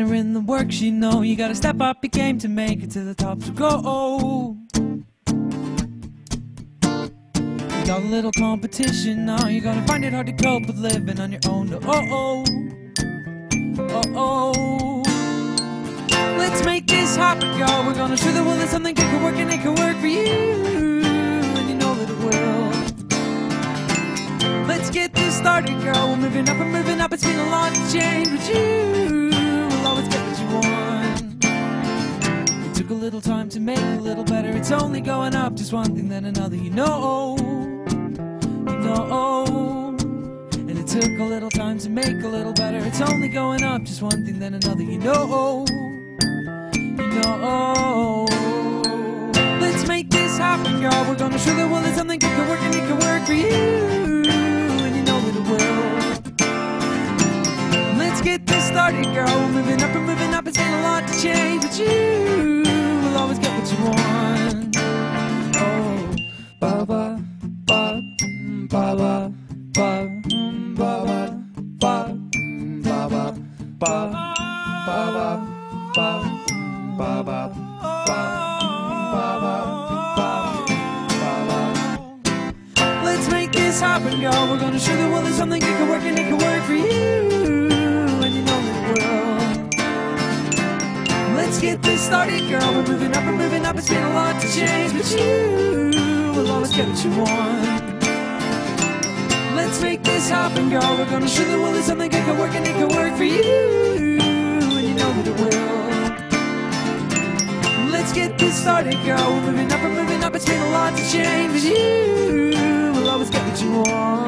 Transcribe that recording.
her in the works, you know. You gotta step up your game to make it to the top, so go. You got a little competition now. You gotta find it hard to cope with living on your own. Let's make this happen, girl. We're gonna show the world that something good can work, and it can work for you, and you know that it will. Let's get this started, girl. We're moving up and moving up. It's been a lot to change, but you will always get what you want. It took a little time to make it a little better. It's only going up, just one thing then another, you know. And it took a little time to make a little better. It's only going up, just one thing then another, you know. Let's make this happen, girl. We're gonna show the world that something good can work, and it can work for you, and you know that it will. Let's get this started, girl. We're moving up and moving up. It's been a lot to change, but you will always get what you want. Oh, ba-ba, ba, ba-ba, ba, ba-ba, ba, ba-ba, ba, ba-ba, ba. Ba ba ba ba ba ba. Let's make this happen, girl. We're gonna show the world that something good can work, and it can work for you, and you know that it will. Let's get this started, girl. We're moving up and moving up. It's been a lot to change, but you will always get what you want. Let's make this happen, girl. We're gonna show the world that something good can work, and it can work for you, and you know that it will. Let's get this started, girl. We're moving up and moving up. It's been a lot to change, but you will always get what you want.